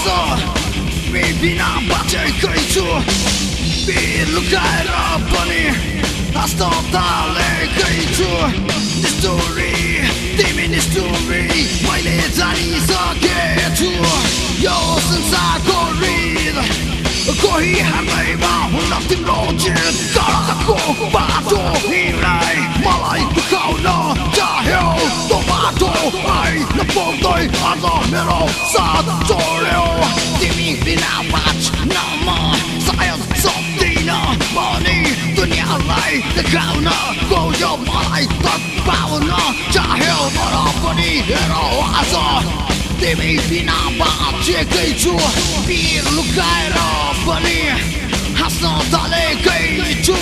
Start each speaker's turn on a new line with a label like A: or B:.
A: बिना बाँचेकै छु भिड लुकाएर पनि अस्पतालकै छु निष्ठुरी तिमी निष्ठुरी मैले जानिसकेछु यो संसारको रित कोही हार्दैमा हुन तिम्रो जित गलतको बाटो हिँडाइ मलाई दुखाउन चाह्यो त्यो बाटो आइन पुग्दै आज मेरो साथ जोड्यो तिमी बिना बाँच्न म सायद सक्दिन पनि दुनियाँलाई देखाउन गयो मलाई तत्पाउन चाह्यो तर पनि हेर आज तिमी बिना बाँचेकै छु पिर लुकाएर पनि हाँस्न थालेकै छु